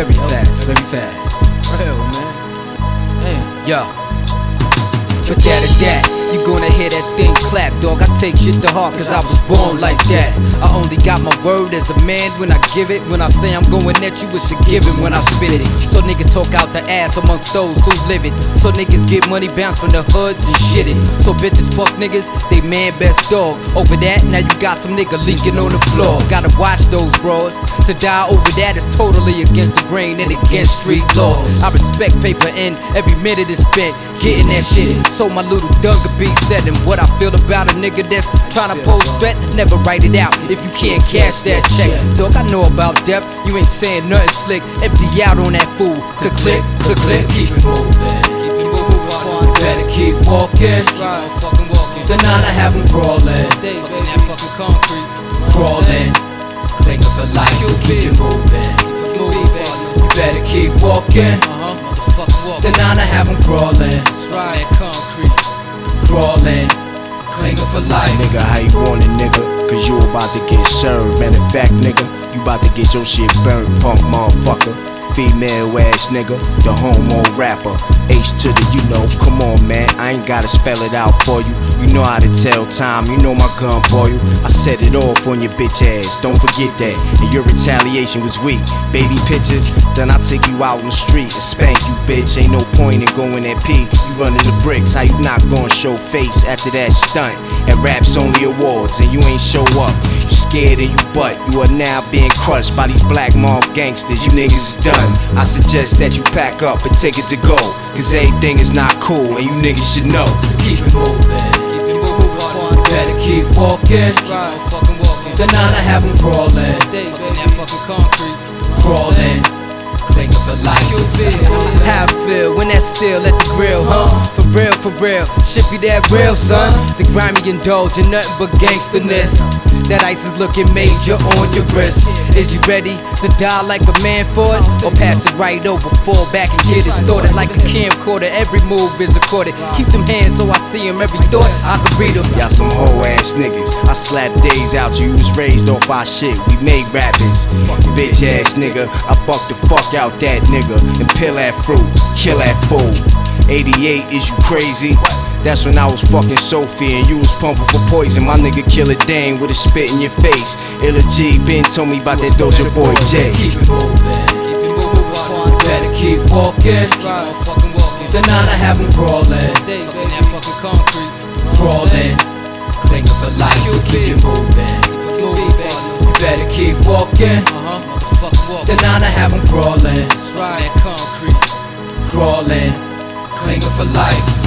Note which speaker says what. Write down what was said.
Speaker 1: Very fast, very fast. Real, man. Damn. Yo. But that, you gonna hear that thing clap, dog. I take shit to heart cause I was born like that. I only got my word as a man when I give it. When I say I'm going at you, it's a given when I spit it. So niggas talk out the ass amongst those who live it. So niggas get money bounce from the hood and shit it. So bitches fuck niggas, they man best dog. Over that, now you got some nigga leaking on the floor. Gotta watch those bros. To die over that is totally against the grain and against street laws. I respect paper and every minute is spent getting that shit. So my little Dunga beat said, and what I feel about a nigga that's tryna pose threat, never write it out if you can't cash that check. Dog, I know about death, you ain't saying nothing slick. Empty out on that fool. Click, click, click, click. Keep it moving. Keep it moving. You better keep walking. Fucking walking. The 9 I have them crawling. Fucking that fucking concrete. Crawling. Clinging for life. So keep it moving. You better keep walking. The 9 I have them crawling. That's right, concrete. Crawling, clinging for life.
Speaker 2: Nigga, how you want it, nigga? Cause you about to get served. Matter of fact, nigga, you about to get your shit burnt, punk motherfucker. Female ass nigga, the homo rapper. H to the, you know, come on man, I ain't gotta spell it out for you. You know how to tell time, you know my gun boy. I set it off on your bitch ass, don't forget that. And your retaliation was weak. Baby pictures, then I take you out on the street and spank you, bitch. Ain't no point in going at P. You running the bricks, how you not gonna show face after that stunt? At Raps Only Awards and you ain't show up. You scared in your butt, you are now being crushed by these black mob gangsters. You niggas is done. I suggest that you pack up and take it to go, cause everything is not cool and you niggas should know.
Speaker 1: So keep it moving, keep it moving. You better keep walking, fucking walking. The 9 I have them crawling, fucking that fucking concrete. Crawling, clinging for life. How I feel when that still at the grill, huh? For real, shit be that real, son. The grimy indulging nothing but gangsterness. That ice is looking major on your wrist. Is you ready to die like a man for it? Or pass it right over, fall back and get it started like a camcorder. Every move is recorded. Keep them hands so I see them, every thought I can read them.
Speaker 2: Y'all some hoe ass niggas. I slap days out, you was raised off our shit. We made rappers. Bitch ass nigga, I buck the fuck out that nigga and peel that fruit, kill that fool. 88, is you crazy? That's when I was fucking Sophie and you was pumping for poison. My nigga Killer Dane with a spit in your face. Illa G been told me about that Doja Boy J.
Speaker 1: Keep it moving, keep it moving. You better keep walking, fucking walking. The 9 I have them crawling, fucking that fucking concrete. Crawling, clinging for life. So keep it moving, you better keep walking. The 9 I have them crawling, that concrete. Crawling, clinging for life.